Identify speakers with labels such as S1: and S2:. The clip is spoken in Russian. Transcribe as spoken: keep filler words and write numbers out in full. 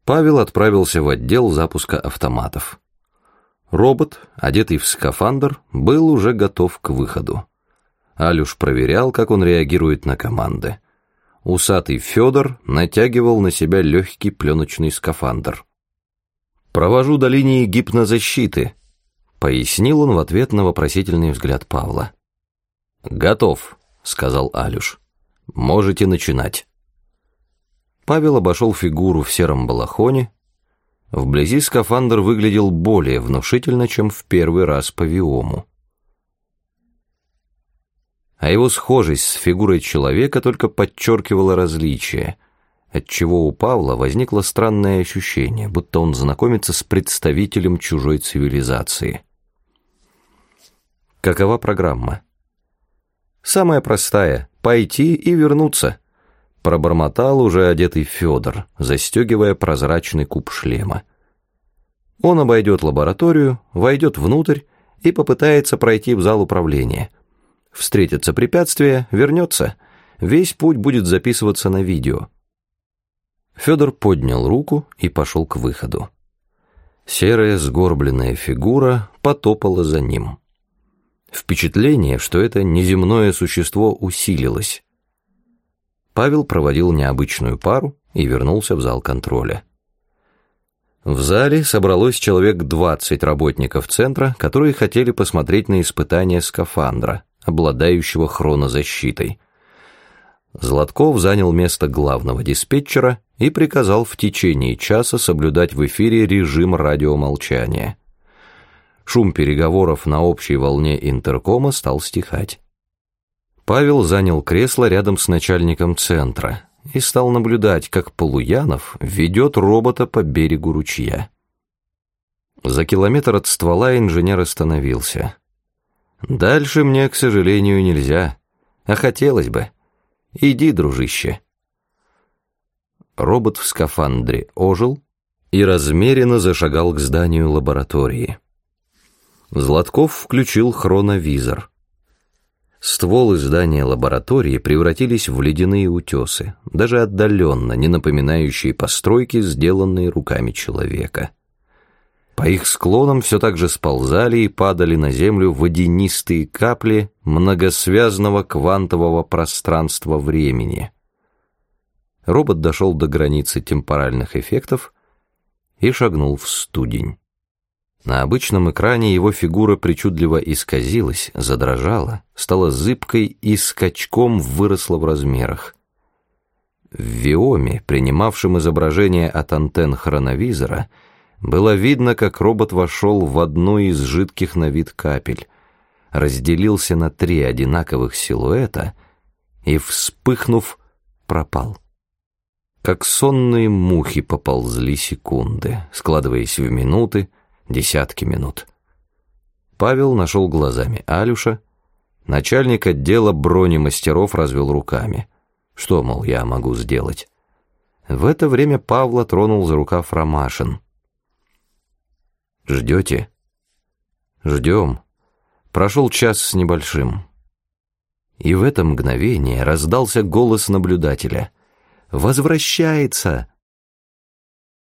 S1: Павел отправился в отдел запуска автоматов. Робот, одетый в скафандр, был уже готов к выходу. Алюш проверял, как он реагирует на команды. Усатый Федор натягивал на себя легкий пленочный скафандр. «Провожу до линии гипнозащиты», — пояснил он в ответ на вопросительный взгляд Павла. «Готов», — сказал Алюш. «Можете начинать». Павел обошел фигуру в сером балахоне. Вблизи скафандр выглядел более внушительно, чем в первый раз по виому. А его схожесть с фигурой человека только подчеркивала различие, отчего у Павла возникло странное ощущение, будто он знакомится с представителем чужой цивилизации. Какова программа? Самая простая — пойти и вернуться, пробормотал уже одетый Федор, застегивая прозрачный куб шлема. Он обойдет лабораторию, войдет внутрь и попытается пройти в зал управления. Встретится препятствие, вернется. Весь путь будет записываться на видео. Федор поднял руку и пошел к выходу. Серая сгорбленная фигура потопала за ним. Впечатление, что это неземное существо, усилилось. Павел проводил необычную пару и вернулся в зал контроля. В зале собралось человек двадцать работников центра, которые хотели посмотреть на испытания скафандра, обладающего хронозащитой. Златков занял место главного диспетчера и приказал в течение часа соблюдать в эфире режим радиомолчания. Шум переговоров на общей волне интеркома стал стихать. Павел занял кресло рядом с начальником центра и стал наблюдать, как Полуянов ведет робота по берегу ручья. За километр от ствола инженер остановился. «Дальше мне, к сожалению, нельзя, а хотелось бы. Иди, дружище». Робот в скафандре ожил и размеренно зашагал к зданию лаборатории. Златков включил хроновизор. Стволы здания лаборатории превратились в ледяные утесы, даже отдаленно не напоминающие постройки, сделанные руками человека. По их склонам все так же сползали и падали на землю водянистые капли многосвязного квантового пространства-времени. Робот дошел до границы темпоральных эффектов и шагнул в студень. На обычном экране его фигура причудливо исказилась, задрожала, стала зыбкой и скачком выросла в размерах. В виоме, принимавшем изображение от антенн хроновизора, было видно, как робот вошел в одну из жидких на вид капель, разделился на три одинаковых силуэта и, вспыхнув, пропал. Как сонные мухи поползли секунды, складываясь в минуты, десятки минут. Павел нашел глазами Алюша. Начальник отдела бронемастеров развел руками. Что, мол, я могу сделать? В это время Павла тронул за рукав Ромашин. «Ждете?» «Ждем. Прошел час с небольшим». И в это мгновение раздался голос наблюдателя. «Возвращается!